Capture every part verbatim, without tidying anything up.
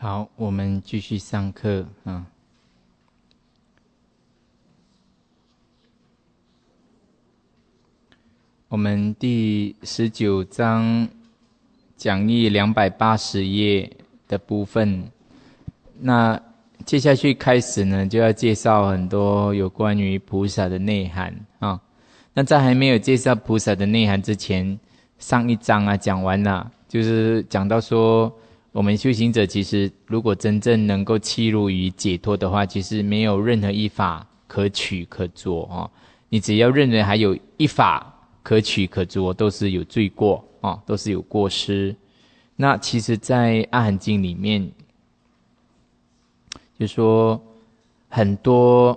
好，我们继续上课啊。我们第十九章讲义两百八十页的部分，那接下去开始呢，就要介绍很多有关于菩萨的内涵啊。那在还没有介绍菩萨的内涵之前，上一章啊讲完了，就是讲到说，我们修行者其实如果真正能够契入于解脱的话，其实没有任何一法可取可着哦。你只要认为还有一法可取可着，都是有罪过哦，都是有过失。那其实在阿含经里面就说很多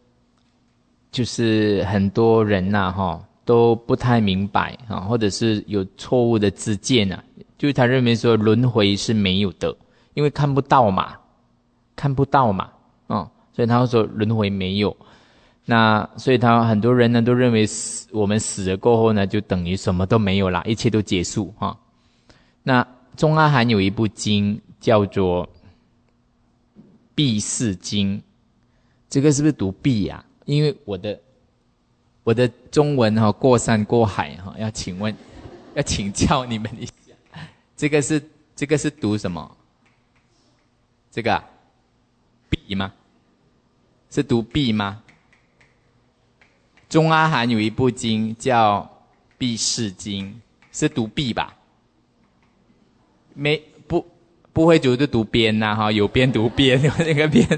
就是很多人呐、啊、哈都不太明白啊，或者是有错误的知见啊，就是他认为说轮回是没有的，因为看不到嘛，看不到嘛，哦，所以他说轮回没有。那所以他很多人呢都认为死我们死了过后呢，就等于什么都没有啦，一切都结束哈、哦。那中阿含有一部经叫做《毕世经》，这个是不是读毕呀、啊？因为我的我的中文哈、哦、过山过海哈、哦，要请问要请教你们一下，这个是这个是读什么？这个啊毕吗？是读毕吗？中阿含有一部经叫《毕世经》，是读毕吧？没不不会读就读边呐、啊、哈，有边读边，有那个边。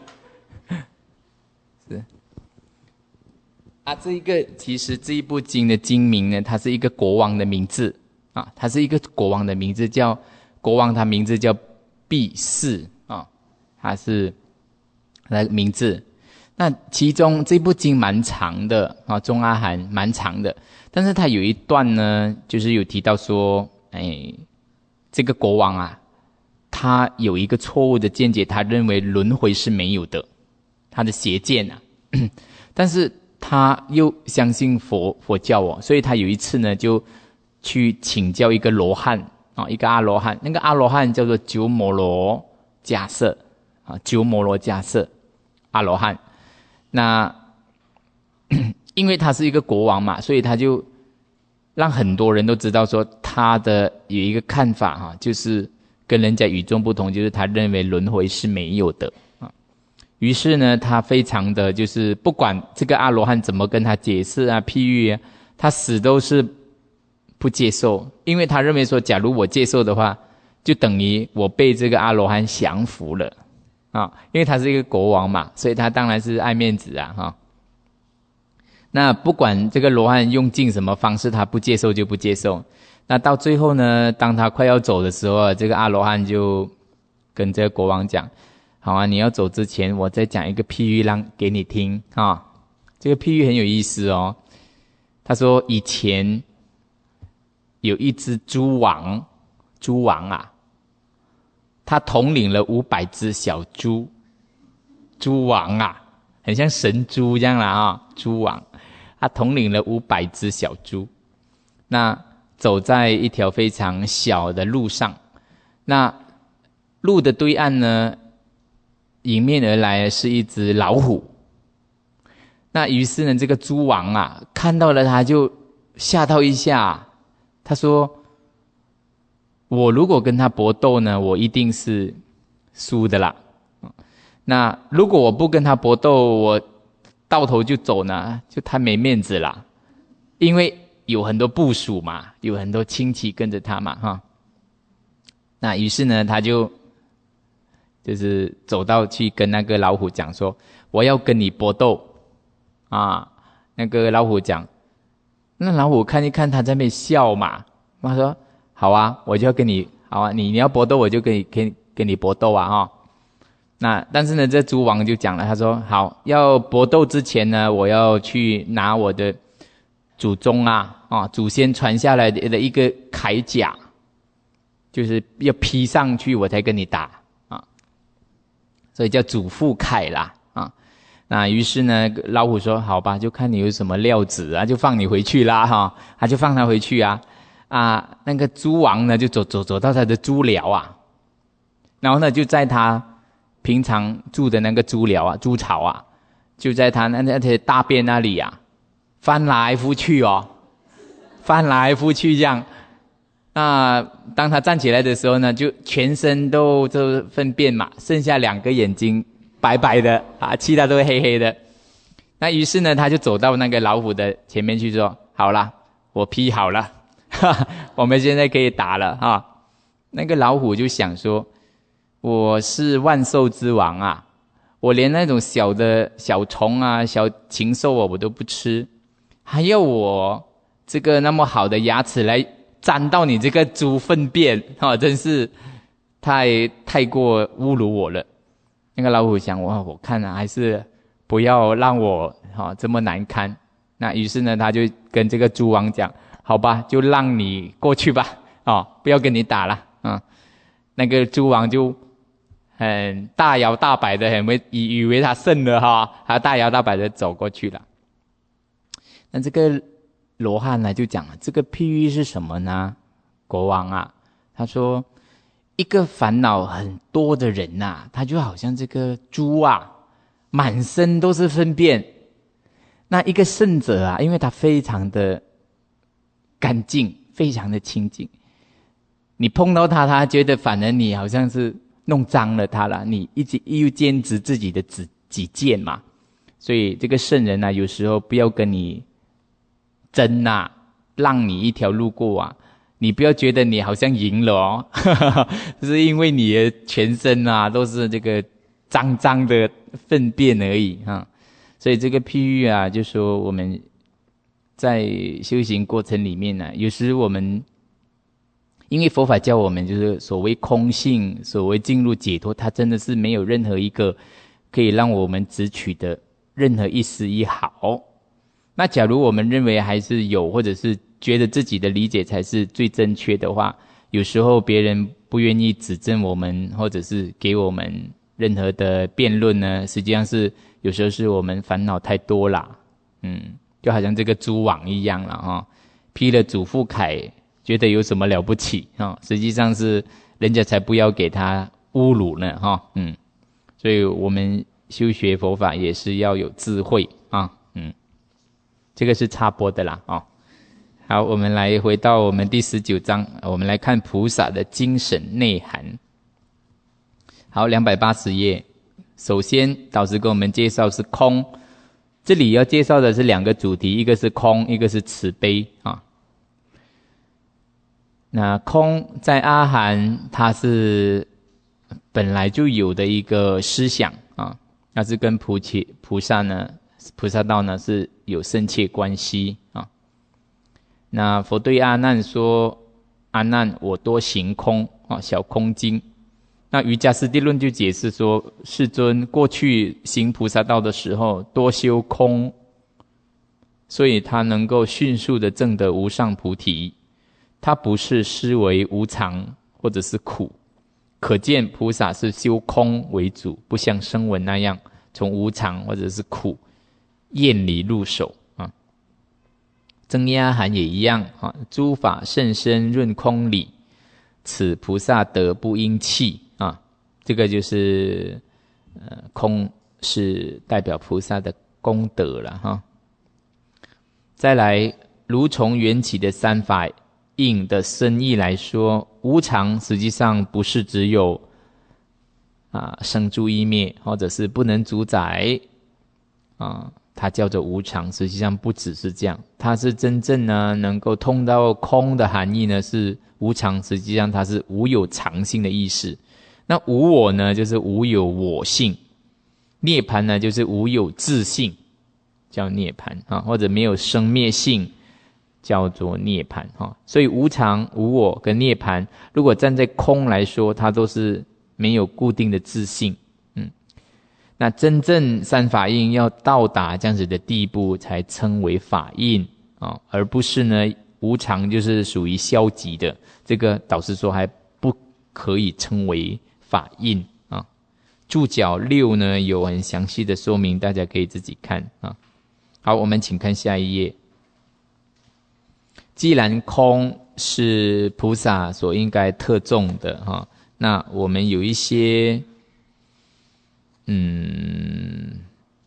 是啊，这一个其实这一部经的经名呢，它是一个国王的名字啊，它是一个国王的名字，叫国王，他名字叫毕世啊，他是他的名字。那其中这部经蛮长的啊，中阿含蛮长的，但是它有一段呢，就是有提到说，哎，这个国王啊，他有一个错误的见解，他认为轮回是没有的，他的邪见啊，但是他又相信佛佛教哦，所以他有一次呢，就去请教一个罗汉啊，一个阿罗汉，那个阿罗汉叫做鸠摩罗迦摄啊，鸠摩罗迦摄阿罗汉。那因为他是一个国王嘛，所以他就让很多人都知道说他的有一个看法哈，就是跟人家与众不同，就是他认为轮回是没有的啊。于是呢，他非常的就是不管这个阿罗汉怎么跟他解释啊、譬喻啊，他死都是不接受，因为他认为说，假如我接受的话，就等于我被这个阿罗汉降服了。啊，因为他是一个国王嘛，所以他当然是爱面子啊，哈。那不管这个罗汉用尽什么方式，他不接受就不接受。那到最后呢，当他快要走的时候，这个阿罗汉就跟这个国王讲：“好啊，你要走之前，我再讲一个譬喻让给你听啊。这个譬喻很有意思哦。他说以前有一只猪王，猪王啊。”他统领了五百只小猪，猪王啊，很像神猪这样啦啊、哦，猪王，他统领了五百只小猪，那走在一条非常小的路上，那路的对岸呢，迎面而来是一只老虎，那于是呢，这个猪王啊，看到了他就吓到一下，他说，我如果跟他搏斗呢，我一定是输的啦。那如果我不跟他搏斗，我到头就走呢，就太没面子啦。因为有很多部属嘛，有很多亲戚跟着他嘛，哈。那于是呢，他就就是走到去跟那个老虎讲说，我要跟你搏斗啊。那个老虎讲，那老虎看一看他在那边笑嘛，他说。好啊，我就要跟你好啊，你你要搏斗，我就跟你跟跟你搏斗啊哈、哦。那但是呢，这猪王就讲了，他说好，要搏斗之前呢，我要去拿我的祖宗啊啊祖先传下来的一个铠甲，就是要披上去，我才跟你打啊。所以叫祖父铠啦啊。那于是呢，老虎说好吧，就看你有什么料子啊，就放你回去啦哈，他就放他回去啊。啊，那个猪王呢，就走走走到他的猪寮啊， 然后呢，就在他平常住的那个猪寮啊、猪巢啊，就在他那那些大便那里啊，翻来覆去哦，翻来覆去这样。那当他站起来的时候呢，就全身都都粪便嘛，剩下两个眼睛白白的啊，其他都黑黑的。那于是呢，他就走到那个老虎的前面去说：“好了，我劈好了，哈哈，我们现在可以打了啊。”那个老虎就想说：“我是万兽之王啊，我连那种小的小虫啊、小禽兽啊我都不吃，还要我这个那么好的牙齿来沾到你这个猪粪便啊，真是太太过侮辱我了。”那个老虎想：“哇，我看啊，还是不要让我哈、哦、这么难堪。”那于是呢，他就跟这个猪王讲：“好吧，就让你过去吧，哦，不要跟你打了啊。嗯”那个猪王就很大摇大摆的，很为以以为他胜了哈，他大摇大摆的走过去了。那这个罗汉呢就讲：“这个譬喻是什么呢？国王啊，他说一个烦恼很多的人呐、啊，他就好像这个猪啊。”满身都是粪便，那一个圣者啊，因为他非常的干净，非常的清净，你碰到他，他觉得反而你好像是弄脏了他了，你一直又坚持自己的己己见嘛，所以这个圣人啊，有时候不要跟你争啊，让你一条路过啊，你不要觉得你好像赢了哦，就是因为你的全身啊都是这个脏脏的粪便而已哈，所以这个譬喻啊，就说我们在修行过程里面呢、啊，有时我们因为佛法教我们就是所谓空性，所谓进入解脱，它真的是没有任何一个可以让我们执取的任何一丝一毫。那假如我们认为还是有，或者是觉得自己的理解才是最正确的话，有时候别人不愿意指正我们，或者是给我们任何的辩论呢，实际上是有时候是我们烦恼太多啦，嗯，就好像这个蛛网一样了哈，劈了祖父铠，觉得有什么了不起啊？实际上是人家才不要给他侮辱呢哈，嗯，所以我们修学佛法也是要有智慧啊，嗯，这个是插播的啦啊。好，我们来回到我们第十九章，我们来看菩萨的精神内涵。好，两百八十页。首先，导师给我们介绍是空。这里要介绍的是两个主题，一个是空，一个是慈悲啊。那空在阿含，它是本来就有的一个思想啊，它是跟菩提菩萨呢，菩萨道呢是有深切关系啊。那佛对阿难说：“阿难，我多行空啊，小空经。”那瑜伽师地论就解释说，世尊过去行菩萨道的时候多修空，所以他能够迅速的证得无上菩提。他不是思维无常或者是苦，可见菩萨是修空为主，不像声闻那样从无常或者是苦厌离入手啊。增压含也一样啊，诸法甚深润空理，此菩萨得不应弃啊。这个就是呃空是代表菩萨的功德了哈。再来，如从缘起的三法印的深意来说，无常实际上不是只有啊生住异灭，或者是不能主宰啊，它叫做无常，实际上不只是这样，它是真正呢能够通到空的含义呢是无常，实际上它是无有常性的意思。那无我呢，就是无有我性；涅槃呢，就是无有自性，叫涅槃啊，或者没有生灭性，叫做涅槃哈。所以无常、无我跟涅槃，如果站在空来说，它都是没有固定的自性。嗯，那真正三法印要到达这样子的地步，才称为法印啊，而不是呢无常就是属于消极的，这个导师说还不可以称为法印啊。注脚六呢有很详细的说明，大家可以自己看啊。好，我们请看下一页。既然空是菩萨所应该特重的哈， 那我们有一些嗯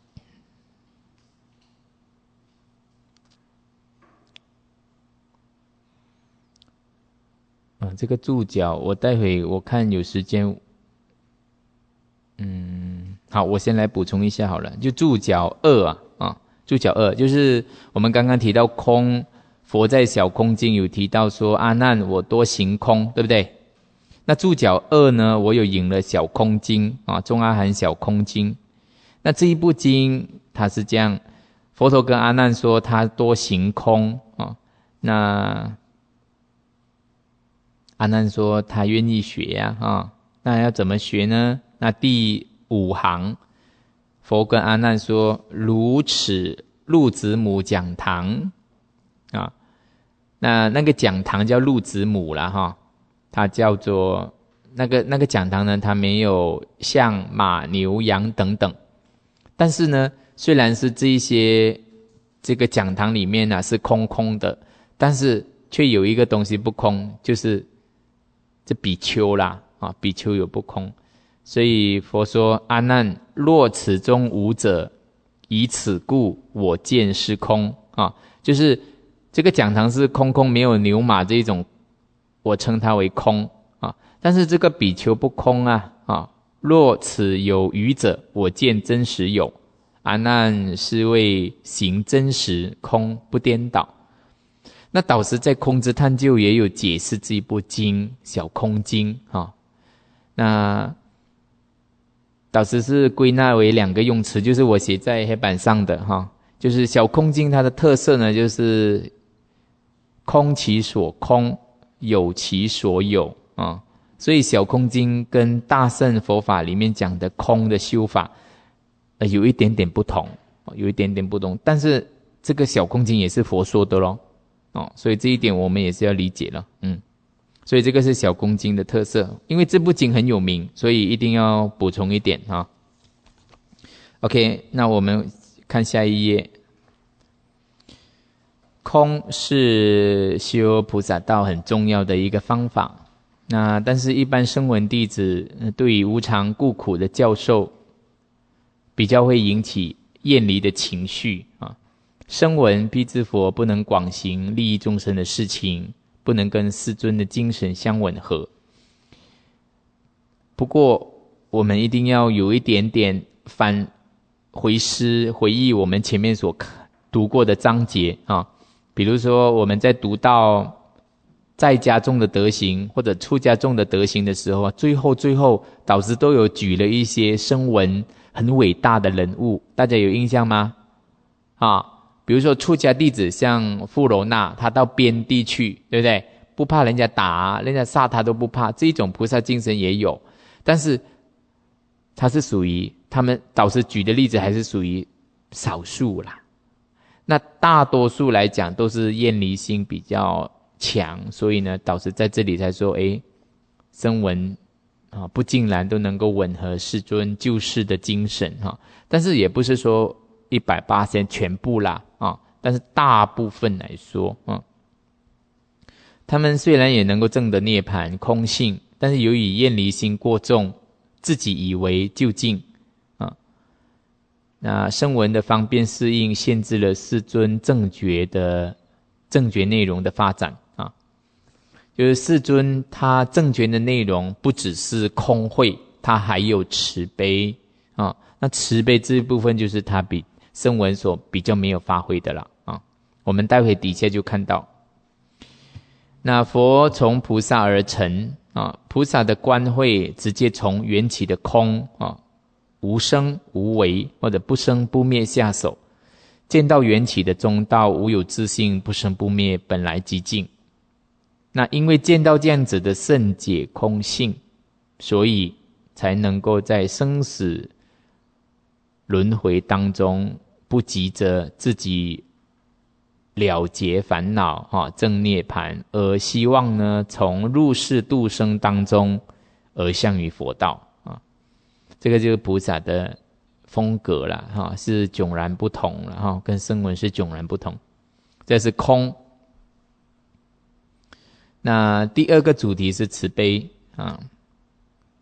啊，这个注脚我待会我看有时间，嗯，好，我先来补充一下好了，就注脚二啊啊，注脚二就是我们刚刚提到空，佛在小空经有提到说阿难我多行空，对不对？那注脚二呢，我有引了小空经啊，中阿含小空经。那这一部经它是这样，佛陀跟阿难说他多行空啊，那阿难说他愿意学呀 啊, 啊，那要怎么学呢？那第五行，佛跟阿难说：如此鹿子母讲堂啊，那那个讲堂叫鹿子母啦哈，它叫做那个那个讲堂呢，它没有象马牛羊等等，但是呢，虽然是这一些这个讲堂里面啊是空空的，但是却有一个东西不空，就是这比丘啦啊，比丘有不空，所以佛说阿难，若此中无者，以此故我见是空啊，就是这个讲堂是空空没有牛马这一种，我称它为空啊，但是这个比丘不空啊啊，若此有余者，我见真实有，阿难是为行真实空不颠倒。那导师在空之探究也有解释这一部经小空经啊，那导师是归纳为两个用词，就是我写在黑板上的哈，就是小空经它的特色呢，就是空其所空，有其所有啊，所以小空经跟大乘佛法里面讲的空的修法，呃，有一点点不同，有一点点不同，但是这个小空经也是佛说的咯。哦，所以这一点我们也是要理解了，嗯，所以这个是小空经的特色，因为这部经很有名，所以一定要补充一点哈。OK， 那我们看下一页，空是修菩萨道很重要的一个方法，那但是一般声闻弟子对于无常故苦的教授，比较会引起厌离的情绪啊。声闻辟支佛不能广行利益众生的事情，不能跟世尊的精神相吻合。不过我们一定要有一点点返回思回忆我们前面所读过的章节啊，比如说我们在读到在家众的德行或者出家众的德行的时候，最后最后导师都有举了一些声闻很伟大的人物，大家有印象吗？啊，比如说出家弟子像富楼那，他到边地去，对不对？不怕人家打，人家杀他都不怕，这种菩萨精神也有，但是他是属于他们导师举的例子还是属于少数啦。那大多数来讲都是厌离心比较强，所以呢，导师在这里才说，诶，声闻啊，不尽然都能够吻合世尊救世的精神哈，但是也不是说一百八十全部啦啊，但是大部分来说啊，他们虽然也能够证得涅槃空性，但是由于厌离心过重，自己以为究竟啊，那声闻的方便适应限制了世尊正觉的正觉内容的发展啊，就是世尊他正觉的内容不只是空慧，他还有慈悲啊，那慈悲这一部分就是他比声闻所比较没有发挥的了啊，我们待会底下就看到。那佛从菩萨而成啊，菩萨的观慧直接从缘起的空啊，无生无为或者不生不灭下手，见到缘起的中道无有自性，不生不灭，本来寂静。那因为见到这样子的圣解空性，所以才能够在生死轮回当中不急着自己了结烦恼哈，证涅槃，而希望呢从入世度生当中而向于佛道啊，这个就是菩萨的风格啦哈，是迥然不同了哈，跟声闻是迥然不同。这是空。那第二个主题是慈悲啊，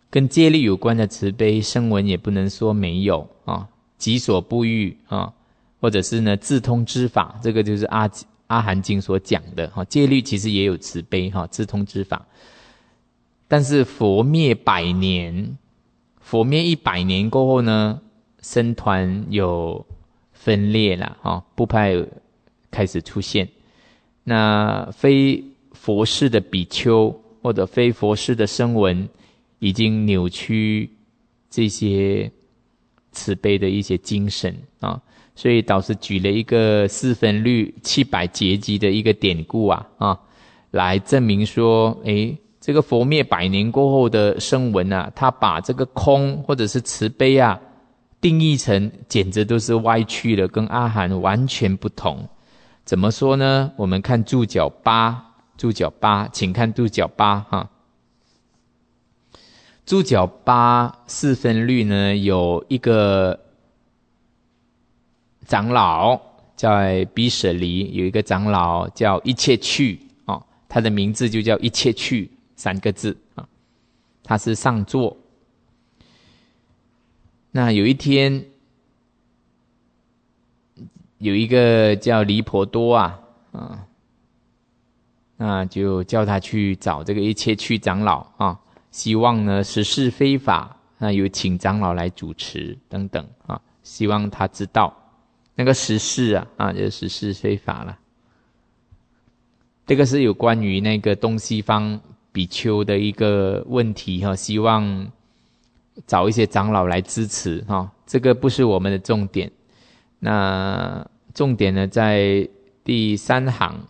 跟戒律有关的慈悲，声闻也不能说没有啊，己所不欲啊，或者是呢自通之法，这个就是阿阿含经所讲的哈。戒律其实也有慈悲哈，自通之法。但是佛灭百年，佛灭一百年过后呢，僧团有分裂了哈，部派开始出现。那非佛事的比丘或者非佛事的声闻，已经扭曲这些慈悲的一些精神啊，所以导师举了一个四分律七百劫集的一个典故啊啊，来证明说，诶，这个佛灭百年过后的声闻啊，他把这个空或者是慈悲啊，定义成简直都是歪曲了，跟阿含完全不同。怎么说呢？我们看注脚八，注脚八，请看注脚八哈。注脚八四分律呢，有一个长老在比舍离，有一个长老叫一切去哦，他的名字就叫一切去三个字啊，他是上座。那有一天，有一个叫离婆多啊啊，那就叫他去找这个一切去长老啊。希望呢实事非法，那有请长老来主持等等啊，希望他知道那个实事啊啊，就是实事非法了。这个是有关于那个东西方比丘的一个问题哈，希望找一些长老来支持哈，这个不是我们的重点。那重点呢在第三行，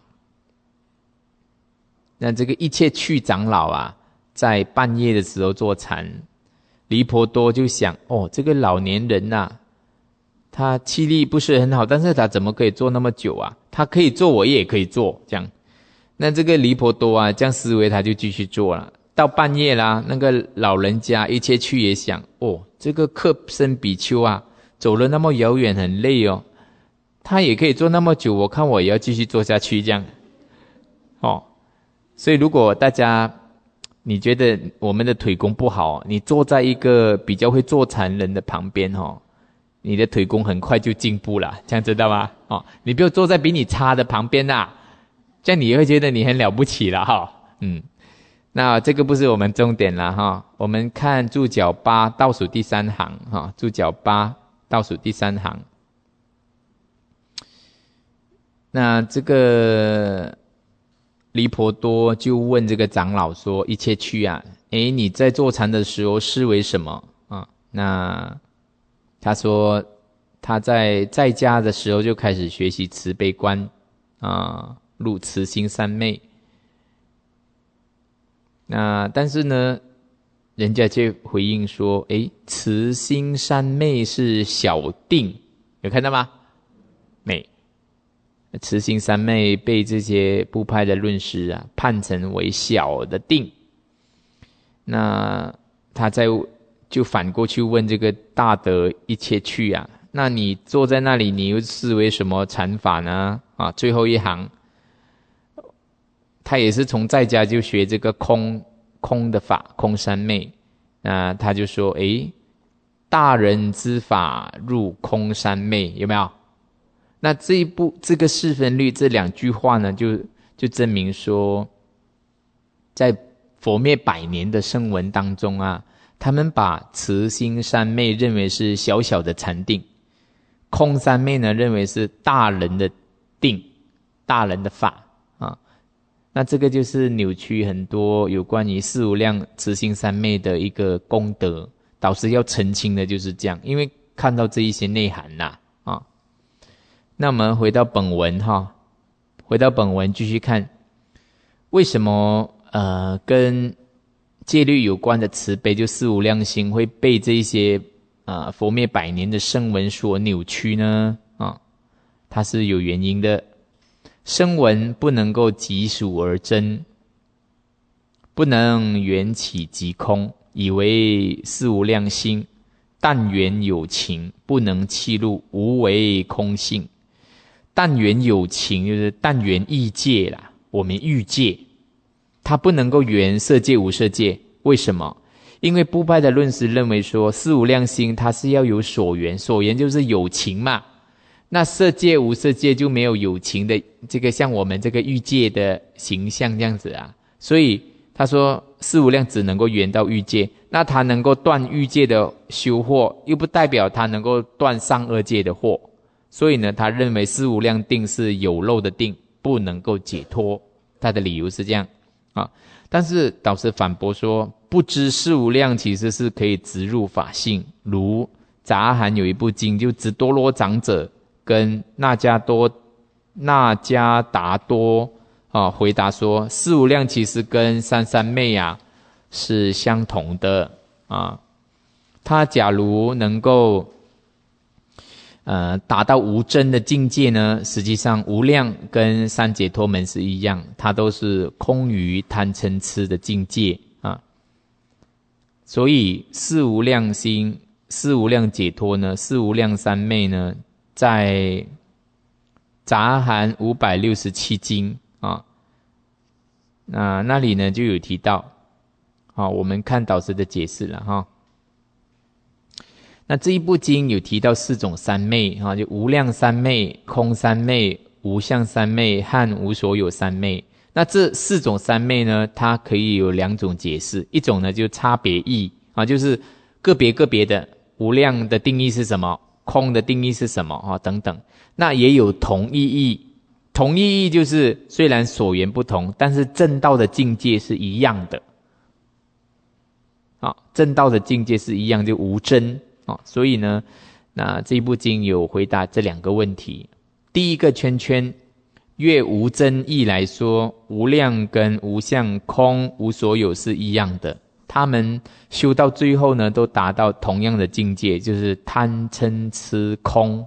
那这个一切去长老啊，在半夜的时候坐禅，离婆多就想，哦，这个老年人呐、啊，他气力不是很好，但是他怎么可以坐那么久啊？他可以坐，我也可以坐，这样。那这个离婆多啊，这样思维他就继续坐了。到半夜啦，那个老人家一切去也想，哦，这个客身比丘啊，走了那么遥远，很累哦，他也可以坐那么久，我看我也要继续坐下去，这样。哦，所以如果大家你觉得我们的腿功不好，你坐在一个比较会坐禅人的旁边哦，你的腿功很快就进步了，这样知道吗？哦，你不要坐在比你差的旁边啦，这样你会觉得你很了不起了哈。嗯，那这个不是我们重点了哈。我们看注脚八倒数第三行哈，注脚八倒数第三行。那这个离婆多就问这个长老说：“一切去啊，诶，你在坐禅的时候视为什么啊？”那他说他在在家的时候就开始学习慈悲观啊，入慈心三昧。那但是呢，人家就回应说：“诶，慈心三昧是小定，有看到吗？没。”慈心三昧被这些部派的论师啊判成为小的定，那他在就反过去问这个大德一切去啊，那你坐在那里，你又视为什么禅法呢？啊，最后一行，他也是从在家就学这个空空的法，空三昧，那他就说，诶，大人之法入空三昧，有没有？那这一部这个四分律这两句话呢，就就证明说，在佛灭百年的声闻当中啊，他们把慈心三昧认为是小小的禅定，空三昧呢认为是大人的定，大人的法啊。那这个就是扭曲很多有关于四无量慈心三昧的一个功德。导师要澄清的就是这样，因为看到这一些内涵呐、啊，啊。那我们回到本文哈，回到本文继续看，为什么呃跟戒律有关的慈悲，就四无量心会被这些呃佛灭百年的声闻所扭曲呢？啊，它是有原因的。声闻不能够即属而真，不能缘起即空，以为四无量心，但缘有情，不能契入无为空性。但缘有情就是但缘异界啦，我们欲界，它不能够缘色界无色界。为什么？ 因为部派的论师认为说，四无量心它是要有所缘，所缘就是有情嘛。那色界无色界就没有有情的这个像我们这个欲界的形象这样子啊，所以他说四无量只能够缘到欲界，那他能够断欲界的修惑，又不代表他能够断上二界的惑，所以呢，他认为四无量定是有漏的定，不能够解脱。他的理由是这样啊，但是导师反驳说，不知四无量其实是可以直入法性，如杂含有一部经，就直多罗长者跟那迦多那迦达多啊回答说，四无量其实跟三三昧啊是相同的啊。他假如能够呃达到无真的境界呢，实际上无量跟三解脱门是一样，它都是空余贪嗔痴的境界啊。所以四无量心、四无量解脱呢、四无量三昧呢，在杂含五百六十七经啊，那那里呢就有提到，好，我们看导师的解释了哈。那这一部经有提到四种三昧哈，就无量三昧、空三昧、无相三昧和无所有三昧。那这四种三昧呢，它可以有两种解释，一种呢就差别义啊，就是个别个别的，无量的定义是什么，空的定义是什么啊等等。那也有同一义，同一义就是虽然所缘不同，但是正道的境界是一样的啊，正道的境界是一样，就无真啊。所以呢，那这部经有回答这两个问题。第一个圈圈，越无真义来说，无量跟无相、空、无所有是一样的，他们修到最后呢，都达到同样的境界，就是贪嗔痴空，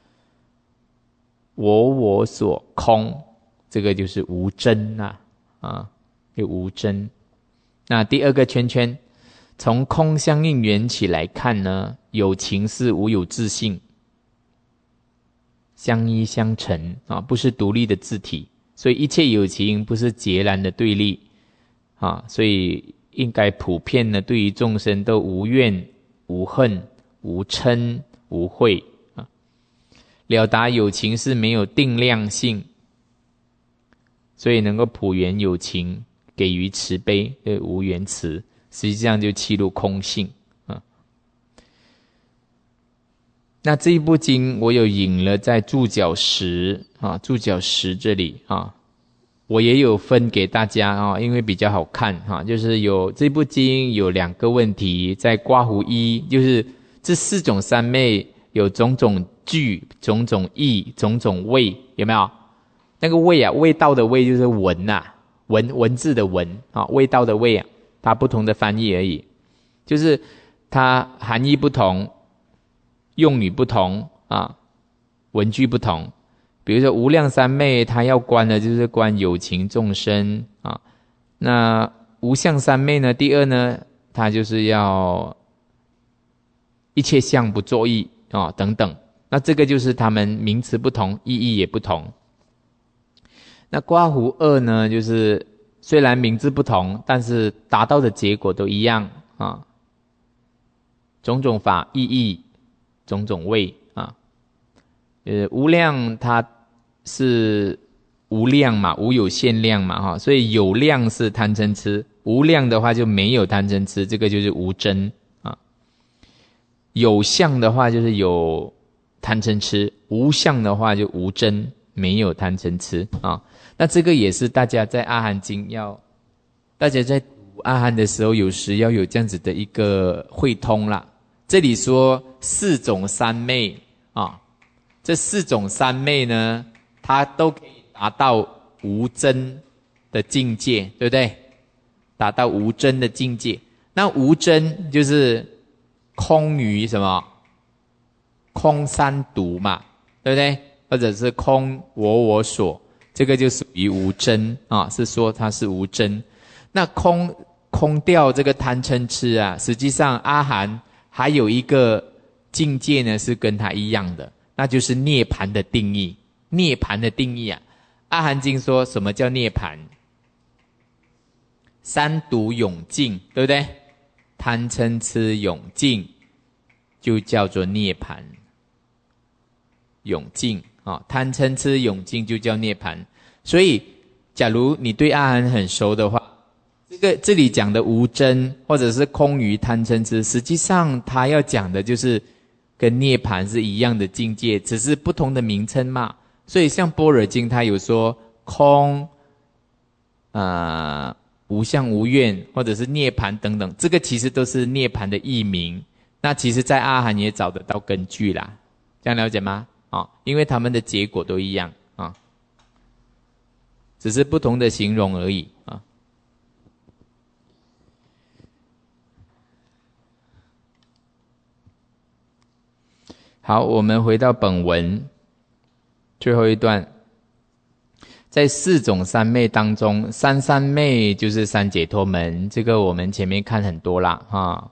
我我所空，这个就是无真啊，啊，有无真。那第二个圈圈，从空相应缘起来看呢，有情是无有自性，相依相成啊，不是独立的自体，所以一切有情不是截然的对立啊，所以应该普遍呢，对于众生都无怨、无恨、无嗔、无恚啊。了达有情是没有定量性，所以能够普缘有情，给予慈悲，对无缘慈，实际上就契入空性啊。那这一部经我有引了在注脚十啊，注脚十这里啊，我也有分给大家啊，因为比较好看哈，就是有这部经有两个问题，在刮胡一，就是这四种三昧有种种句、种种义、种种味，有没有？那个味啊，味道的味就是文呐、啊，文文字的文啊，味道的味啊，它不同的翻译而已，就是它含义不同，用语不同啊，文句不同。比如说无量三昧，它要观的就是观有情众生啊。那无相三昧呢，第二呢，它就是要一切相不作意啊等等。那这个就是他们名词不同，意义也不同。那刮胡二呢，就是虽然名字不同，但是达到的结果都一样啊。种种法意义，种种味啊。呃，无量它是无量嘛，无有限量嘛哈，所以有量是贪嗔痴，无量的话就没有贪嗔痴，这个就是无真啊。有相的话就是有贪嗔痴，无相的话就无真，没有贪嗔痴啊。那这个也是大家在阿含经要，大家在读阿含的时候，有时要有这样子的一个汇通啦。这里说四种三昧啊，这四种三昧呢，它都可以达到无真的境界，对不对？达到无真的境界。那无真就是空于什么？空三毒嘛，对不对？或者是空我我所，这个就属于无真啊，是说它是无真。那空空掉这个贪嗔痴啊，实际上阿含还有一个境界呢，是跟它一样的，那就是涅槃的定义。涅槃的定义啊，阿含经说什么叫涅槃？三毒永尽，对不对？ 贪嗔痴永尽就叫做涅槃。永尽啊，贪嗔痴永尽就叫涅槃。所以假如你对阿含很熟的话，这个这里讲的无真或者是空余贪嗔痴，实际上他要讲的就是跟涅槃是一样的境界，只是不同的名称嘛。所以像般若经他有说空呃无相无愿或者是涅槃等等，这个其实都是涅槃的译名。那其实在阿含也找得到根据啦，这样了解吗？啊、哦，因为他们的结果都一样啊、哦，只是不同的形容而已啊。好，我们回到本文最后一段，在四种三昧当中，三三昧就是三解脱门，这个我们前面看很多啦哈。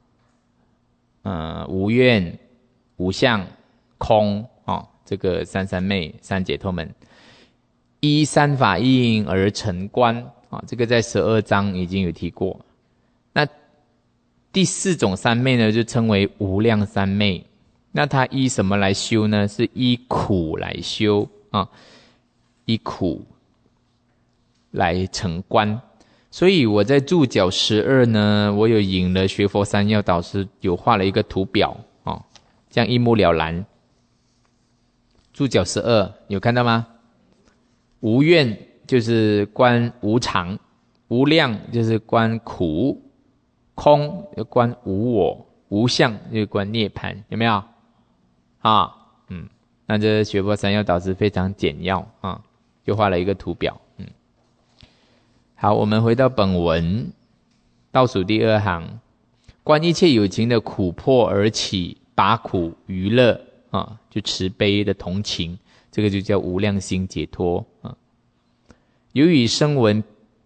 呃，无愿、无相、空哦，这个三三昧、三解脱门，依三法印而成观啊、哦，这个在十二章已经有提过。那第四种三昧呢，就称为无量三昧。那它依什么来修呢？是依苦来修啊，依苦来成观。所以我在注脚十二呢，我有引了学佛三要导师有画了一个图表哦，这样一目了然。注脚十二有看到吗？无愿就是观无常，无量就是观苦，空就观无我，无相就观涅槃，有没有？啊，嗯，那这学佛三要导师非常简要啊，就画了一个图表。好，我们回到本文倒数第二行，观一切有情的苦迫而起，拔苦娱乐啊，就慈悲的同情，这个就叫无量心解脱啊。由于声闻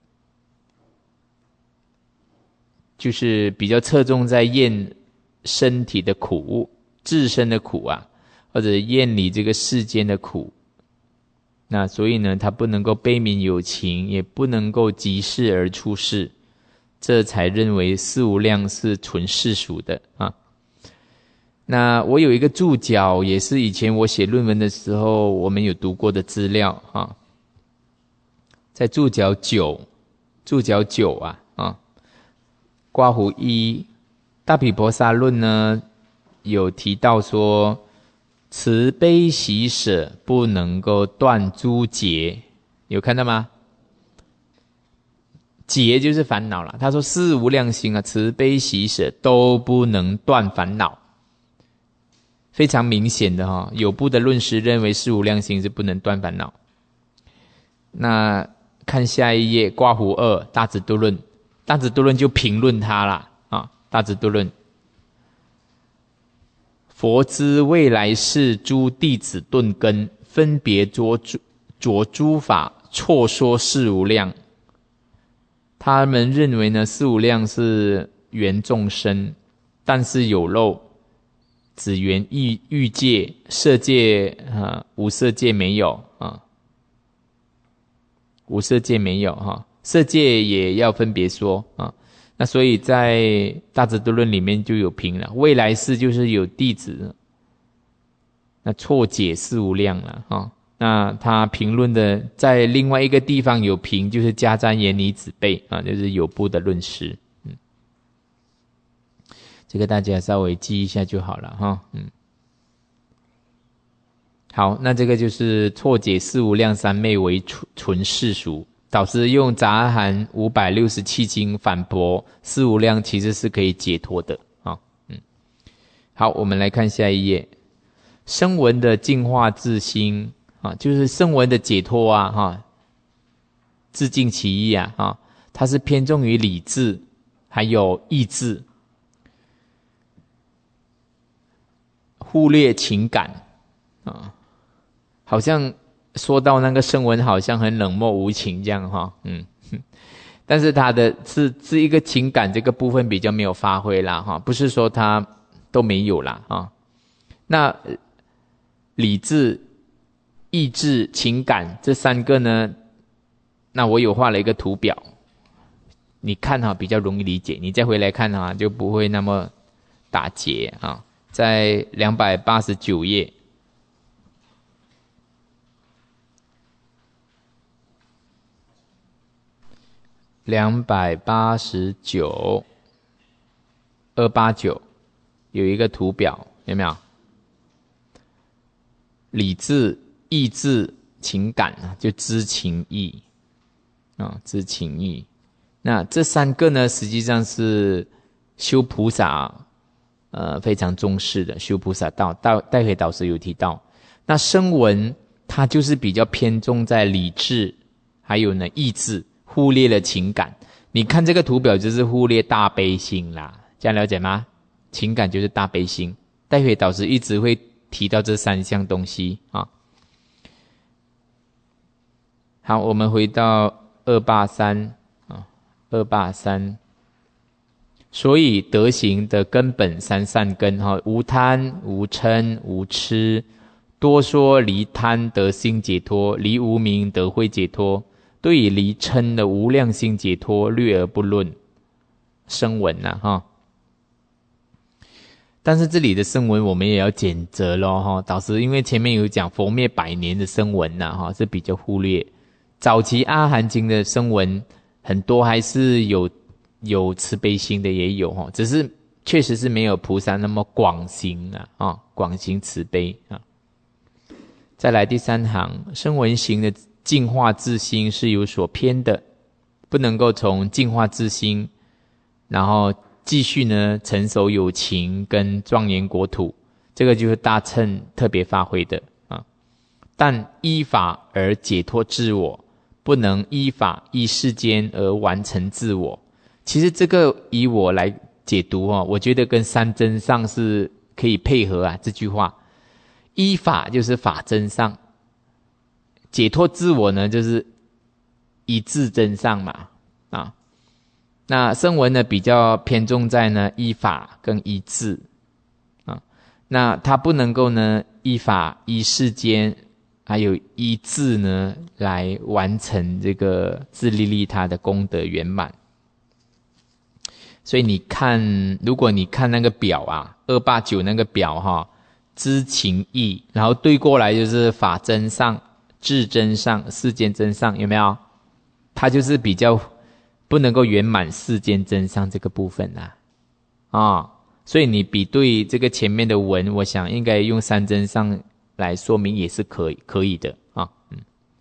就是比较侧重在厌身体的苦，自身的苦啊，或者厌离这个世间的苦。那所以呢，他不能够悲悯有情，也不能够即世而出世，这才认为四无量是纯世俗的啊。那我有一个注脚，也是以前我写论文的时候我们有读过的资料啊，在注脚九，注脚九啊啊，刮胡一大毗婆沙论呢有提到说，慈悲喜舍不能够断诸结，有看到吗？结就是烦恼了。他说四无量心啊，慈悲喜舍都不能断烦恼，非常明显的哈、哦。有部的论师认为四无量心是不能断烦恼。那看下一页，刮胡二大智度论，大智度论就评论他啦啊，大智度论。佛知未来世诸弟子顿根，分别着着诸法，错说四无量。他们认为呢，四无量是缘众生，但是有漏，只缘欲欲界、色界啊，无色界没有啊，无色界没有哈、啊，色界也要分别说啊。那所以在大智度论里面就有评了，未来世就是有弟子，那错解四无量了哈、哦。那他评论的在另外一个地方有评，就是迦旃延尼子辈啊，就是有部的论师，嗯，这个大家稍微记一下就好了哈、哦，嗯。好，那这个就是错解四无量三昧为纯世俗。导师用杂含五百六十七经反驳四无量其实是可以解脱的啊，嗯，好，我们来看下一页，声闻的净化自心啊，就是声闻的解脱啊，哈，自尽其意啊，哈，它是偏重于理智还有意志，忽略情感啊，好像。说到那个声闻好像很冷漠无情这样哈，嗯，但是他的是是一个情感这个部分比较没有发挥啦哈，不是说他都没有啦哈。那理智、意志、情感这三个呢，那我有画了一个图表， 你看哈比较容易理解，你再回来看哈就不会那么打结啊。在两百八十九页，两百八十九，二八九有一个图表，有没有？理智、意志、情感啊，就知情意啊，知情意。那这三个呢，实际上是修菩萨呃非常重视的修菩萨道。待待会导师有提到，那声闻它就是比较偏重在理智，还有呢意志，忽略了情感。你看这个图表就是忽略大悲心啦，这样了解吗？情感就是大悲心。待会导师一直会提到这三项东西啊。好，我们回到二八三啊，二八三。所以德行的根本三善根哈，无贪、无嗔、无痴。多说离贪得心解脱，离无明得慧解脱。对于离嗔的无量心解脱，略而不论。声闻呐、啊、哈。但是这里的声闻我们也要检责咯哈，导师因为前面有讲佛灭百年的声闻呐哈，是比较忽略。早期阿含经的声闻很多还是有有慈悲心的也有哈，只是确实是没有菩萨那么广行啊啊，广行慈悲啊。再来第三行，声闻行的净化自心是有所偏的，不能够从净化自心，然后继续呢成熟有情跟庄严国土，这个就是大乘特别发挥的啊。但依法而解脱自我，不能依法依世间而完成自我。其实这个以我来解读哦，我觉得跟三真上是可以配合啊。这句话，依法就是法真上，解脱自我呢就是依智真上嘛啊。那声闻呢比较偏重在呢依法跟依智啊，那它不能够呢依法依世间还有依智呢来完成这个自利利他的功德圆满。所以你看，如果你看那个表啊，二八九那个表哈，知情意，然后对过来就是法真上、智真上、世间真上，有没有？它就是比较不能够圆满世间真上这个部分啊，啊，所以你比对这个前面的文，我想应该用三真上来说明也是可以可以的啊。嗯，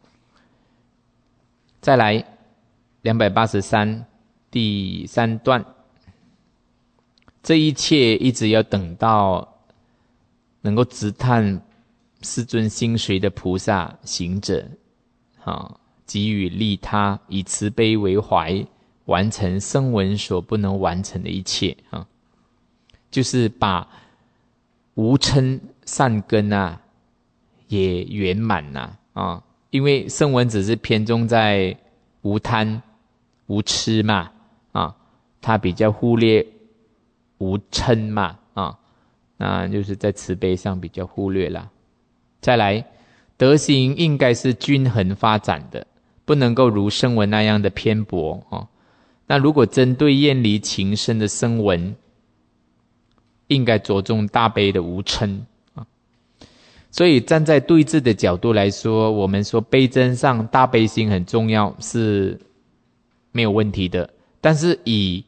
再来两百八十三第三段。这一切一直要等到能够直探世尊心髓的菩萨行者啊，给予利他，以慈悲为怀，完成声闻所不能完成的一切啊，就是把无嗔善根啊也圆满呐 啊, 啊，因为声闻只是偏重在无贪无痴嘛啊，他比较忽略无嗔嘛啊，那就是在慈悲上比较忽略啦。再来，德行应该是均衡发展的，不能够如声闻那样的偏薄啊。那如果针对厌离情深的声闻，应该着重大悲的无嗔啊。所以站在对治的角度来说，我们说悲真上大悲心很重要是没有问题的，但是以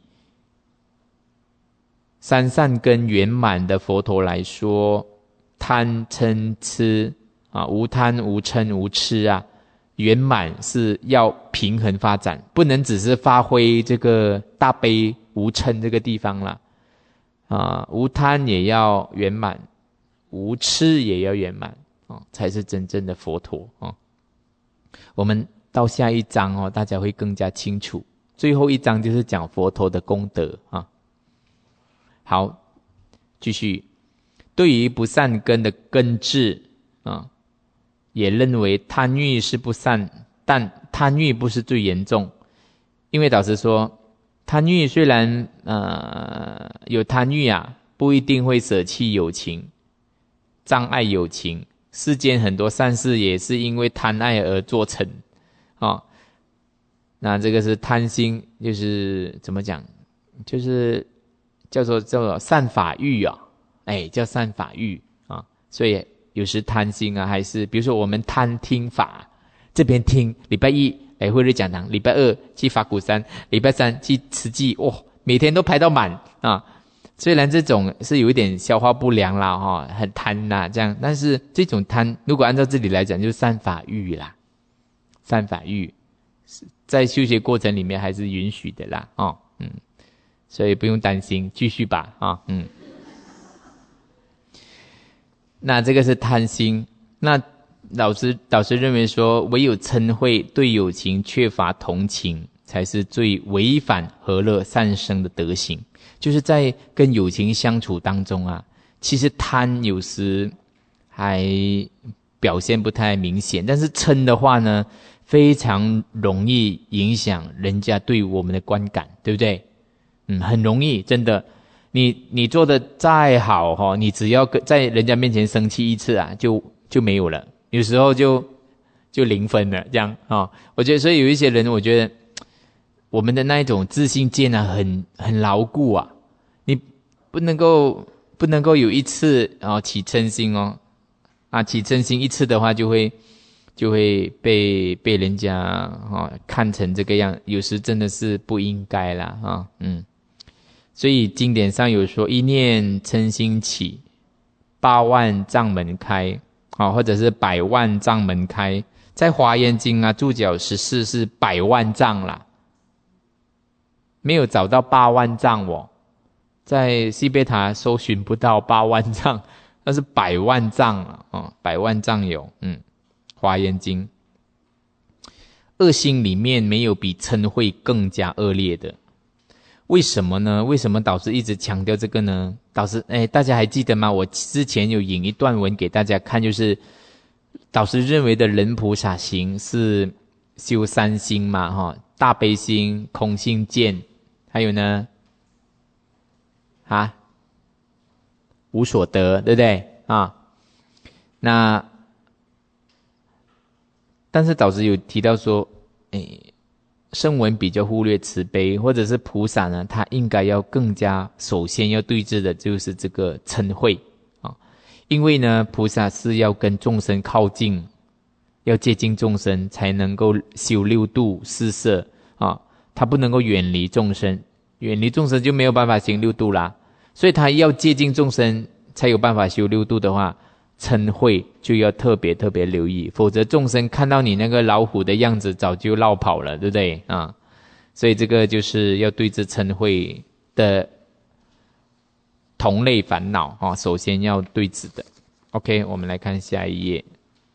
三善根圆满的佛陀来说，贪嗔痴啊，无贪无嗔无痴啊，圆满是要平衡发展，不能只是发挥这个大悲无嗔这个地方啦啊，无贪也要圆满，无痴也要圆满啊，才是真正的佛陀啊。我们到下一章哦，大家会更加清楚。最后一章就是讲佛陀的功德啊。好，继续。对于不善根的根治啊，也认为贪欲是不善，但贪欲不是最严重。因为导师说，贪欲虽然呃有贪欲啊，不一定会舍弃有情，障碍有情。世间很多善事也是因为贪爱而做成啊。 那这个是贪心，就是怎么讲，就是叫做叫做善法欲啊，哎，叫善法欲啊。所以有时贪心啊，还是比如说我们贪听法，这边听礼拜一哎慧日讲堂，礼拜二去法鼓山，礼拜三去慈济，哇、哦，每天都排到满啊。虽然这种是有一点消化不良啦，哈、哦，很贪呐这样，但是这种贪，如果按照这里来讲，就是善法欲啦，善法欲在修学过程里面还是允许的啦，哦，嗯，所以不用担心，继续吧，啊、哦，嗯。那这个是贪心，那老师老师认为说，唯有嗔恚，对有情缺乏同情，才是最违反和乐善生的德行。就是在跟有情相处当中啊，其实贪有时还表现不太明显，但是嗔的话呢，非常容易影响人家对我们的观感，对不对？嗯，很容易，真的。你你做的再好哈，你只要在人家面前生气一次啊，就就没有了，有时候就就零分了，这样啊、哦。我觉得，所以有一些人，我觉得我们的那一种自信键啊，很很牢固啊，你不能够不能够有一次啊、哦、起嗔心哦，啊起嗔心一次的话，就会就会被被人家啊、哦、看成这个样，有时真的是不应该啦啊、哦，嗯。所以经典上有说，一念嗔心起，八万障门开，啊，或者是百万障门开。在华严经啊，注脚十四是百万障啦，没有找到八万障哦，在西贝塔搜寻不到八万障，那是百万障啊，哦，百万障有，嗯，华严经。恶心里面没有比嗔恚更加恶劣的。为什么呢？为什么导师一直强调这个呢？导师，哎，大家还记得吗？我之前有引一段文给大家看，就是导师认为的人菩萨行是修三心嘛，哈，大悲心、空性见，还有呢，啊，无所得，对不对啊？那但是导师有提到说，哎。声闻比较忽略慈悲，或者是菩萨呢，他应该要更加首先要对治的就是这个嗔恚啊，因为呢，菩萨是要跟众生靠近，要接近众生，才能够修六度四摄啊，他不能够远离众生，远离众生就没有办法行六度啦，所以他要接近众生才有办法修六度的话，嗔恚就要特别特别留意，否则众生看到你那个老虎的样子早就绕跑了，对不对啊？所以这个就是要对治嗔恚的同类烦恼啊，首先要对治的。OK， 我们来看下一页。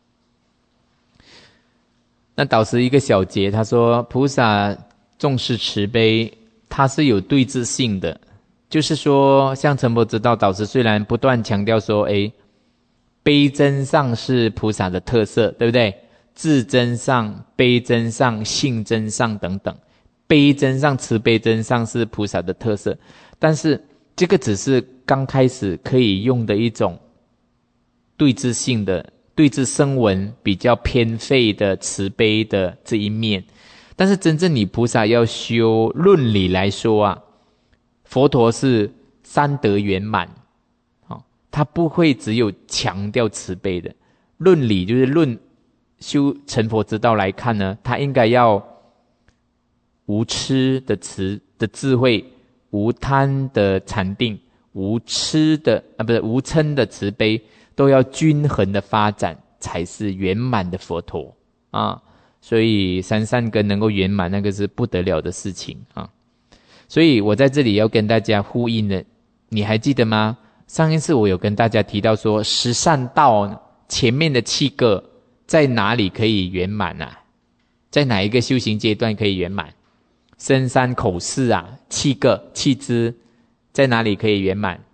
那导师一个小节，他说菩萨重视慈悲，它是有对治性的，就是说像陈伯知道导师虽然不断强调说，诶悲真上是菩萨的特色，对不对？智真上、悲真上、性真上等等，悲真上、慈悲真上是菩萨的特色，但是这个只是刚开始可以用的一种对治性的、对治声闻比较偏废的慈悲的这一面。但是真正你菩萨要修论理来说啊，佛陀是三德圆满。他不会只有强调慈悲的，论理就是论修成佛之道来看呢，他应该要无痴的慈的智慧，无贪的禅定，无痴的啊不是无嗔的慈悲，都要均衡的发展，才是圆满的佛陀啊。所以三善根能够圆满，那个是不得了的事情啊。所以我在这里要跟大家呼应的，你还记得吗？上一次我有跟大家提到说，十善道前面的七个在哪里可以圆满啊？在哪一个修行阶段可以圆满？身三口四啊，七个七支在哪里可以圆满？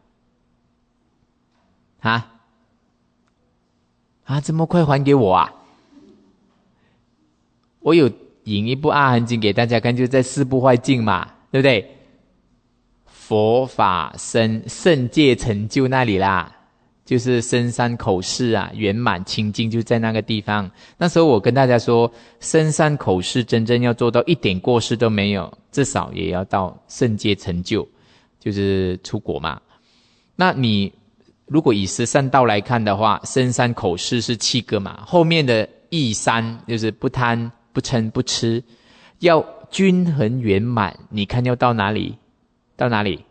啊啊，这么快还给我啊？我有引一部阿含经给大家看，就在四部坏境嘛，对不对？佛法身圣界成就那里啦， 就是深山口释啊，圆满清净就在那个地方。那时候我跟大家说，深山口释真正要做到一点过失都没有，至少也要到圣阶成就，就是出国嘛。那你如果以十善道来看的话，深山口释是七个嘛，后面的意三就是不贪不嗔不痴，要均衡圆满。你看要到哪里？到哪里？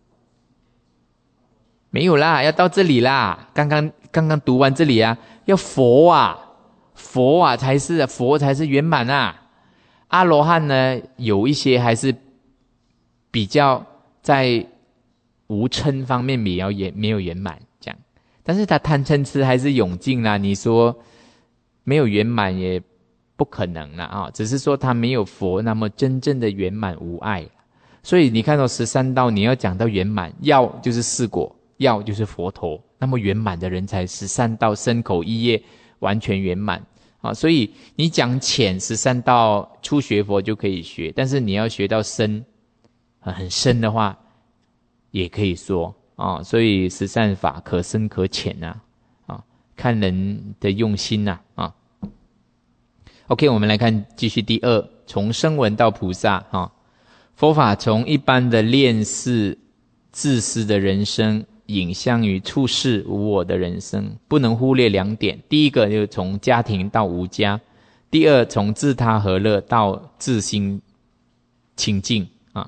没有啦，要到这里啦。刚刚刚刚读完这里啊，要佛啊，佛啊才是佛才是圆满啊。阿罗汉呢，有一些还是比较在无嗔方面比较也没有圆满这样，但是他贪嗔痴还是永尽啦。你说没有圆满也不可能啦啊，只是说他没有佛那么真正的圆满无碍。所以你看到十三道，你要讲到圆满，要就是四果。要就是佛陀，那么圆满的人才十善道身口意业完全圆满啊！所以你讲浅十善道初学佛就可以学，但是你要学到深，啊、很深的话，也可以说啊。所以十善法可深可浅啊，啊，看人的用心呐啊。OK， 我们来看继续第二，从声闻到菩萨啊，佛法从一般的恋世自私的人生。引向于处世无我的人生，不能忽略两点。第一个就是从家庭到无家，第二从自他和乐到自心清净啊。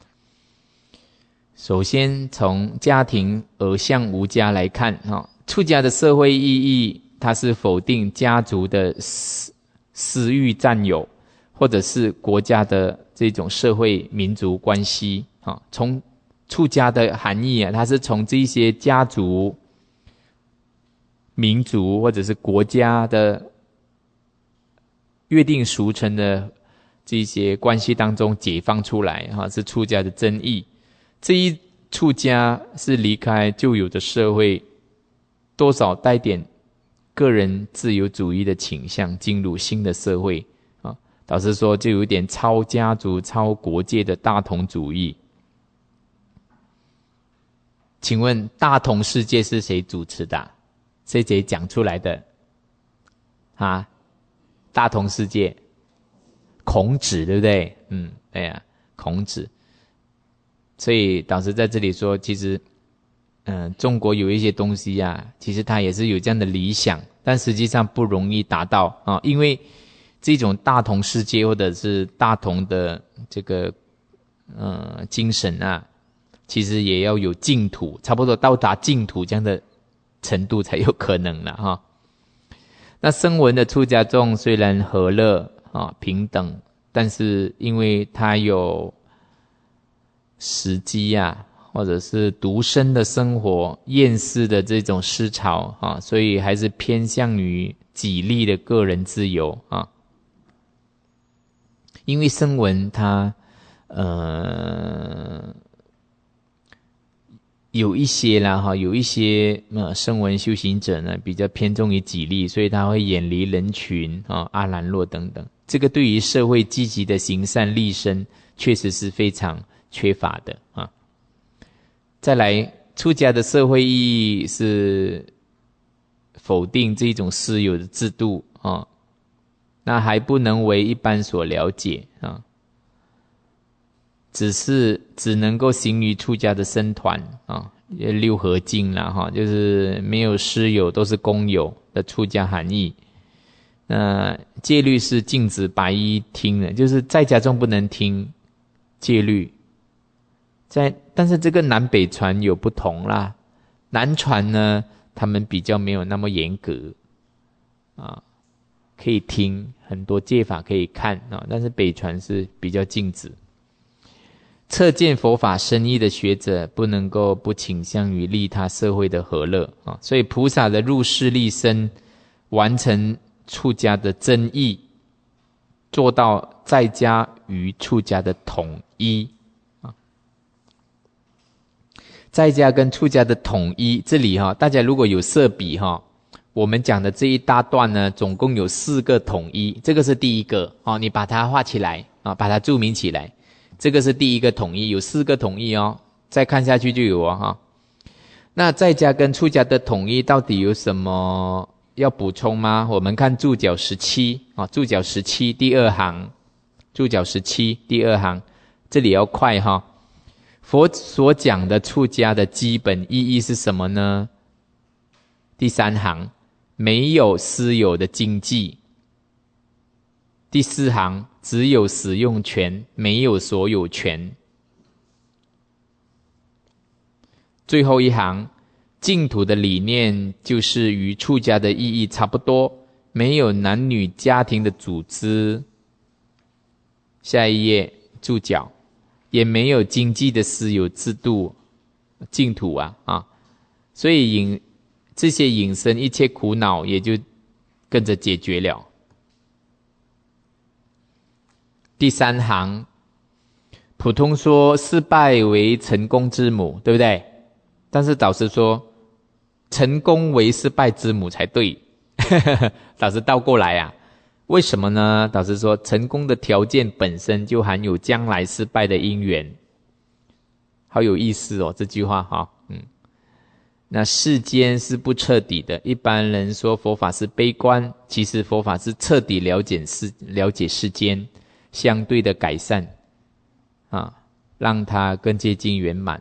首先从家庭而向无家来看啊，出家的社会意义，它是否定家族的私私欲占有，或者是国家的这种社会民族关系啊。从出家的含义啊，它是从这些家族、民族或者是国家的约定俗成的这些关系当中解放出来哈，是出家的真义。这一出家是离开旧有的社会，多少带点个人自由主义的倾向，进入新的社会啊。导致说就有点超家族、超国界的大同主义。请问大同世界是谁主持的？谁谁讲出来的？啊，大同世界，孔子对不对？嗯，对呀、啊，孔子。所以导师在这里说，其实，嗯、呃，中国有一些东西啊，其实他也是有这样的理想，但实际上不容易达到啊，因为这种大同世界或者是大同的这个呃精神啊。其实也要有净土，差不多到达净土这样的程度才有可能了哈。那声闻的出家众虽然和乐啊平等，但是因为他有时机啊，或者是独身的生活、厌世的这种思潮啊，所以还是偏向于己利的个人自由啊。因为声闻他呃。有一些啦哈，有一些呃声闻修行者呢，比较偏重于己利，所以他会远离人群啊，阿兰若等等。这个对于社会积极的行善利生，确实是非常缺乏的啊。再来，出家的社会意义是否定这种私有的制度啊，那还不能为一般所了解啊。只是只能够行于出家的僧团啊，六合敬啦哈，就是没有私有，都是公有的出家含义。那戒律是禁止白衣听的，就是在家中不能听戒律。在但是这个南北传有不同啦，南传呢，他们比较没有那么严格啊，可以听很多戒法可以看啊，但是北传是比较禁止。测见佛法深义的学者，不能够不倾向于利他社会的和乐啊。所以菩萨的入世利生，完成出家的真义，做到在家与出家的统一啊。在家跟出家的统一，这里哈，大家如果有色笔哈，我们讲的这一大段呢，总共有四个统一，这个是第一个哦，你把它画起来啊，把它注明起来。这个是第一个统一，有四个统一哦，再看下去就有哦哈。 那在家跟出家的统一到底有什么要补充吗？我们看注脚十七啊，注脚十七第二行，注脚十七第二行，这里要快哈。佛所讲的出家的基本意义是什么呢？第三行，没有私有的经济。第四行，只有使用权，没有所有权。最后一行，净土的理念就是与出家的意义差不多，没有男女家庭的组织。下一页注脚，也没有经济的私有制度，净土啊啊，所以引这些引申一切苦恼也就跟着解决了。第三行，普通说失败为成功之母，对不对？但是导师说成功为失败之母才对导师倒过来啊，为什么呢？导师说成功的条件本身就含有将来失败的因缘。好有意思哦，这句话哈，嗯，那世间是不彻底的，一般人说佛法是悲观，其实佛法是彻底了解世了解世间，相对的改善啊，让它更接近圆满。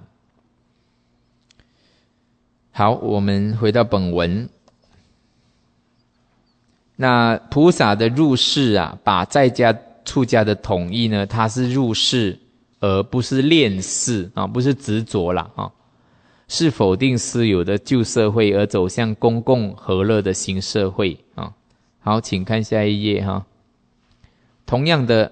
好，我们回到本文。那菩萨的入世啊，把在家出家的统一呢，它是入世而不是恋世啊，不是执着啦啊，是否定私有的旧社会而走向公共和乐的新社会啊。好，请看下一页哈。同样的，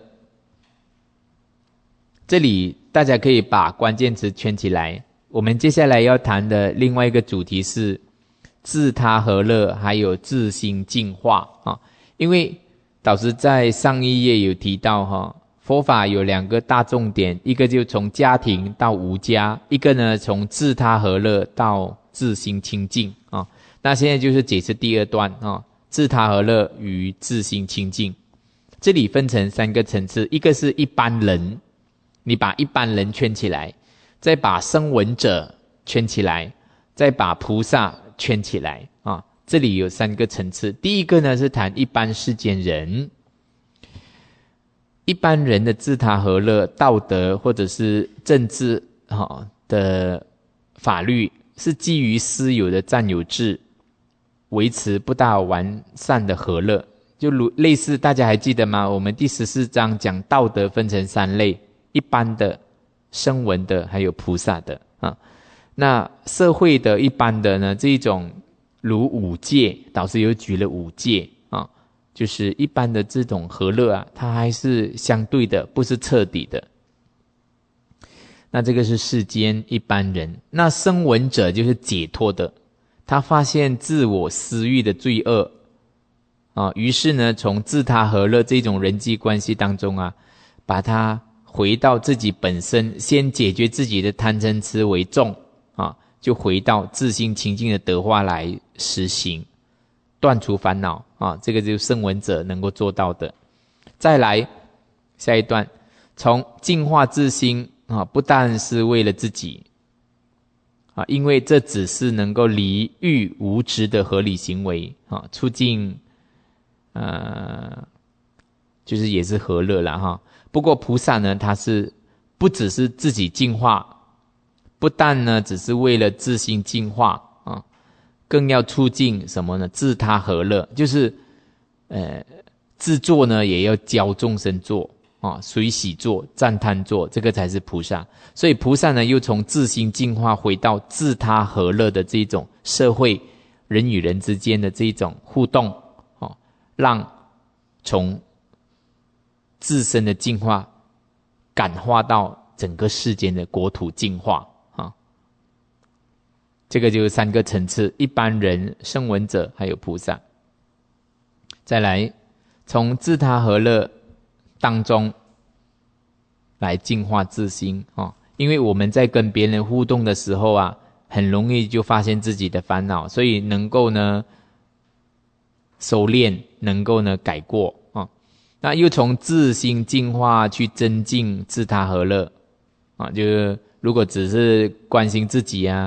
这里大家可以把关键词圈起来。我们接下来要谈的另外一个主题是自他和乐，还有自心净化啊。因为导师在上一页有提到哈，佛法有两个大重点，一个就从家庭到无家，一个呢从自他和乐到自心清净啊。那现在就是解释第二段啊，自他和乐与自心清净。这里分成三个层次，一个是一般人，你把一般人圈起来，再把声闻者圈起来，再把菩萨圈起来啊。这里有三个层次。第一个呢是谈一般世间人，一般人的自他和乐、道德或者是政治啊的法律是基于私有的占有制，维持不大完善的和乐。就如类似，大家还记得吗？我们第十四章讲道德分成三类，一般的、声闻的还有菩萨的啊。那社会的一般的呢，这一种如五戒，导师有举了五戒啊，就是一般的这种和乐啊，它还是相对的，不是彻底的。那这个是世间一般人。那声闻者就是解脱的，他发现自我私欲的罪恶啊，于是呢从自他和乐这种人际关系当中啊，把它回到自己本身，先解决自己的贪嗔痴为重啊，就回到自心清净的德化来实行，断除烦恼啊，这个就是声闻者能够做到的。再来下一段，从净化自心啊，不但是为了自己啊，因为这只是能够离欲无执的合理行为啊，促进呃，就是也是和乐啦哈。不过菩萨呢，他是不只是自己净化，不但呢只是为了自心净化啊，更要促进什么呢？自他和乐，就是呃自作呢也要教众生做啊，随喜做、赞叹做，这个才是菩萨。所以菩萨呢又从自心净化回到自他和乐的这种社会人与人之间的这种互动啊，让从自身的净化感化到整个世间的国土净化啊，这个就是三个层次：一般人、声闻者还有菩萨。再来从自他和乐当中来净化自心啊，因为我们在跟别人互动的时候啊，很容易就发现自己的烦恼，所以能够呢收敛，能够呢改过啊。那又从自心净化去增进自他和乐啊，就是如果只是关心自己啊，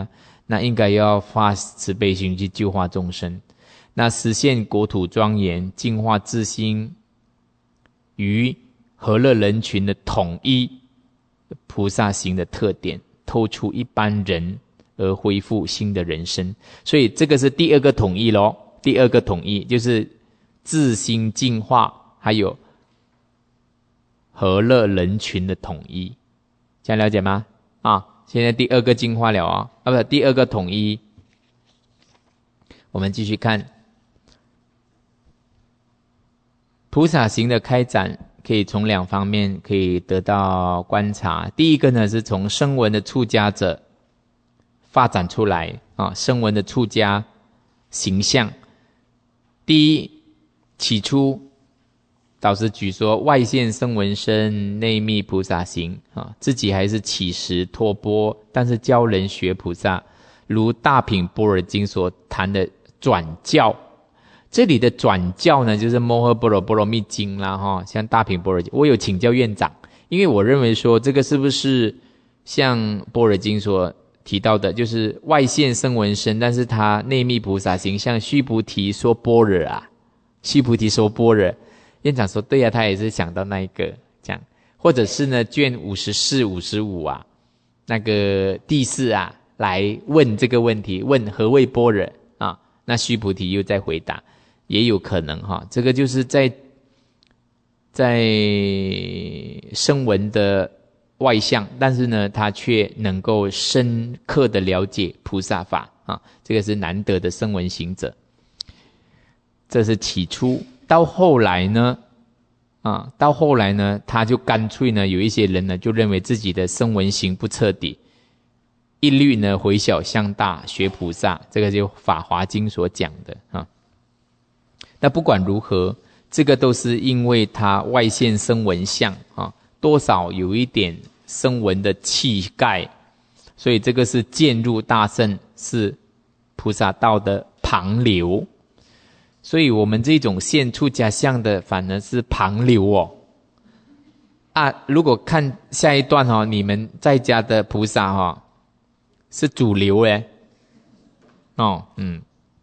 那应该要发慈悲心去救化众生，那实现国土庄严，净化自心与和乐人群的统一，菩萨行的特点，透出一般人而恢复新的人生。所以这个是第二个统一咯，第二个统一就是自心净化，还有和乐人群的统一，这样了解吗？啊，现在第二个净化了啊，啊不，第二个统一。我们继续看菩萨行的开展，可以从两方面可以得到观察。第一个呢，是从声闻的出家者发展出来啊，声闻的出家形象。第一，起初导师举说，外现声闻身，内密菩萨行啊，自己还是起时托钵，但是教人学菩萨，如大品般若经所谈的转教。这里的转教呢，就是摩诃般若波罗蜜经啦哈，像大品般若经，我有请教院长，因为我认为说这个是不是像般若经所提到的，就是外现声闻身，但是他内密菩萨行，像须菩提说般若啊，须菩提说般若，院长说对啊，他也是想到那一个这样，或者是呢卷五十四、五十五啊，那个第四啊来问这个问题，问何谓般若啊，那须菩提又在回答。也有可能哈，这个就是在在声闻的外相，但是呢，他却能够深刻的了解菩萨法啊，这个是难得的声闻行者。这是起初，到后来呢，啊，到后来呢，他就干脆呢，有一些人呢，就认为自己的声闻行不彻底，一律呢回小向大学菩萨，这个就《法华经》所讲的啊。那不管如何，这个都是因为他外现声闻相啊，多少有一点声闻的气概，所以这个是渐入大乘，是菩萨道的旁流。所以我们这种现出家相的反而是旁流哦。啊，如果看下一段哦，你们在家的菩萨哦，是主流诶。哦，嗯。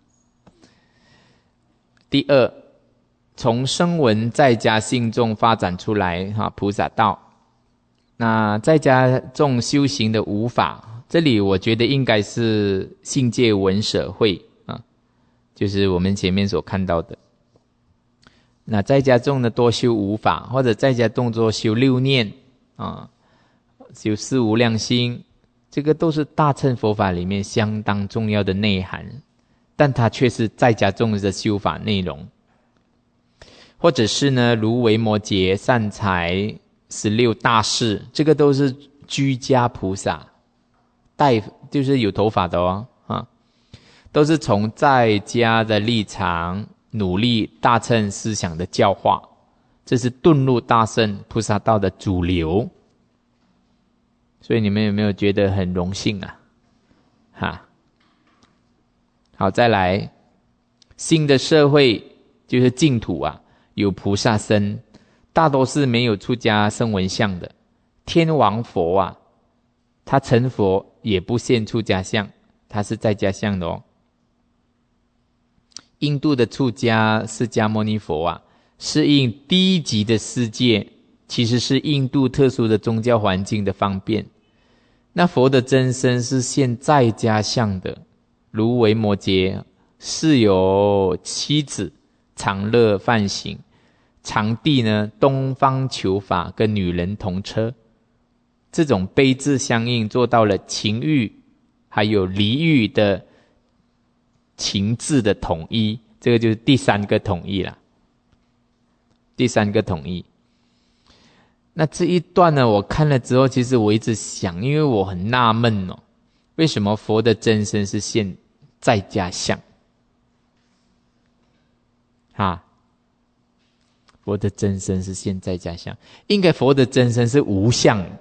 第二，从声闻在家信众发展出来哈，菩萨道。那在家众修行的无法，这里我觉得应该是信戒闻舍会啊，就是我们前面所看到的。那在家众呢多修无法，或者在家众多修六念啊，修四无量心，这个都是大乘佛法里面相当重要的内涵。但它却是在家众的修法内容，或者是呢，如维摩诘、善财、十六大士，这个都是居家菩萨，带就是有头发的哦，啊，都是从在家的立场努力大乘思想的教化，这是遁入大乘菩萨道的主流。所以你们有没有觉得很荣幸啊？哈。好，再来，新的社会就是净土啊，有菩萨身，大多是没有出家声闻相的。天王佛啊，他成佛也不现出家相，他是在家相的哦。印度的出家释迦牟尼佛啊，适应低级的世界，其实是印度特殊的宗教环境的方便。那佛的真身是现在家相的。如维摩诘是有妻子，常乐梵行，常地呢东方求法，跟女人同车，这种悲智相应，做到了情欲还有离欲的情智的统一，这个就是第三个统一了。第三个统一。那这一段呢，我看了之后，其实我一直想，因为我很纳闷哦，为什么佛的真身是现在家相啊？佛的真身是现在家相，应该佛的真身是无相的，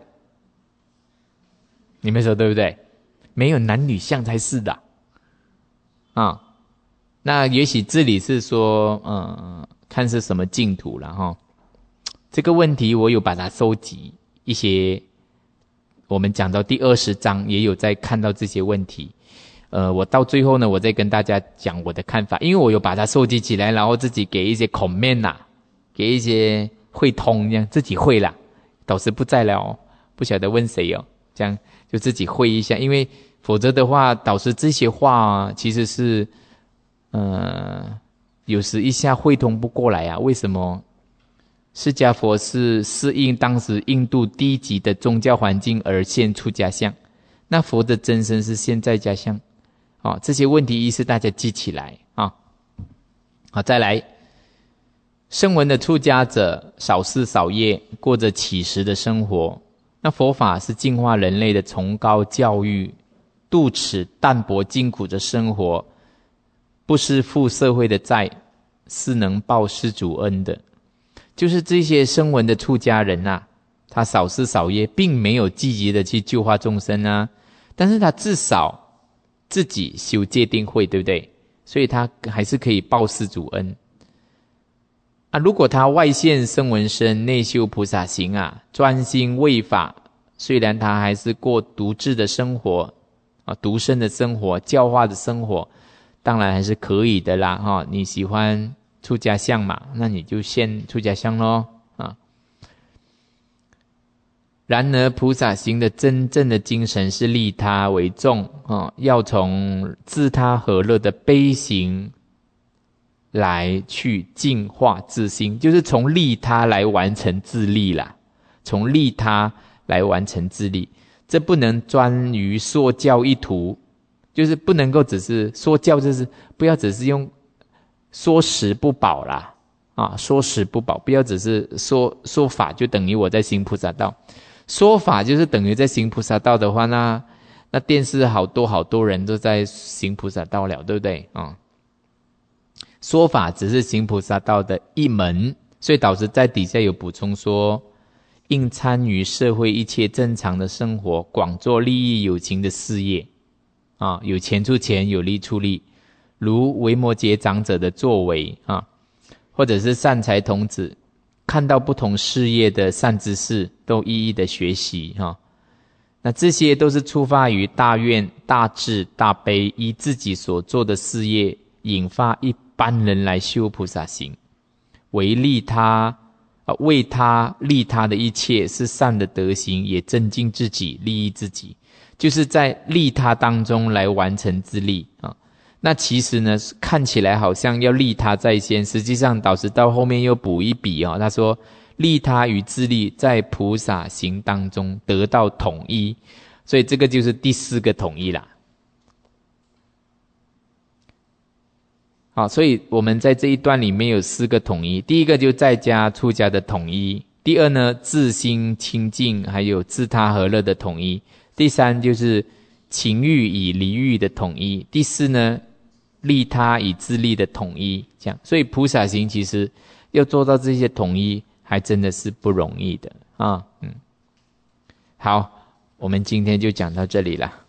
你们说对不对？没有男女相才是的啊。那也许这里是说，嗯，看是什么净土了哈。这个问题我有把它收集一些，我们讲到第二十章也有在看到这些问题。 呃，我到最后呢，我再跟大家讲我的看法，因为我有把它收集起来，然后自己给一些 comment 啦，给一些会通这样，自己会啦。导师不在了哦，不晓得问谁哦，这样就自己会一下，因为否则的话，导师这些话啊，其实是，呃，有时一下会通不过来啊。为什么？释迦佛是适应当时印度低级的宗教环境而现出家相，那佛的真身是现在家相。哦，这些问题意思大家记起来啊。好，再来，声闻的出家者少事少业，过着乞食的生活。那佛法是净化人类的崇高教育，度此淡泊尽苦的生活，不是负社会的债，是能报施主恩的。就是这些声闻的出家人啊，他少事少业，并没有积极的去救化众生啊，但是他至少自己修戒定慧，对不对？所以他还是可以报施主恩啊。如果他外现声闻身，内修菩萨行啊，专心为法，虽然他还是过独自的生活啊，独身的生活，教化的生活，当然还是可以的啦哈。你喜欢出家相嘛，那你就现出家相咯啊。然而菩萨行的真正的精神是利他为重啊，要从自他和乐的悲行来去净化自心，就是从利他来完成自利啦，从利他来完成自利。这不能专于说教一途，就是不能够只是说教，就是不要只是用说食不饱啦，啊，说食不饱，不要只是说说法就等于我在行菩萨道，说法就是等于在行菩萨道的话，那那电视好多好多人都在行菩萨道了，对不对啊？说法只是行菩萨道的一门，所以导师在底下有补充说，应参与社会一切正常的生活，广做利益有情的事业啊，有钱出钱，有力出力。如维摩诘长者的作为啊，或者是善财童子看到不同事业的善知识，都一一的学习哈。那这些都是出发于大愿、大智、大悲，依自己所做的事业，引发一般人来修菩萨行，为利他、呃、为他利他的一切是善的德行，也增进自己，利益自己，就是在利他当中来完成自利啊。那其实呢，看起来好像要利他在先，实际上导师到后面又补一笔哦，他说利他与自利在菩萨行当中得到统一，所以这个就是第四个统一啦。好，所以我们在这一段里面有四个统一，第一个就在家出家的统一，第二呢自心清净还有自他和乐的统一，第三就是情欲与离欲的统一，第四呢利他与自利的统一，这样，所以菩萨行其实要做到这些统一，还真的是不容易的啊。嗯，好，我们今天就讲到这里了。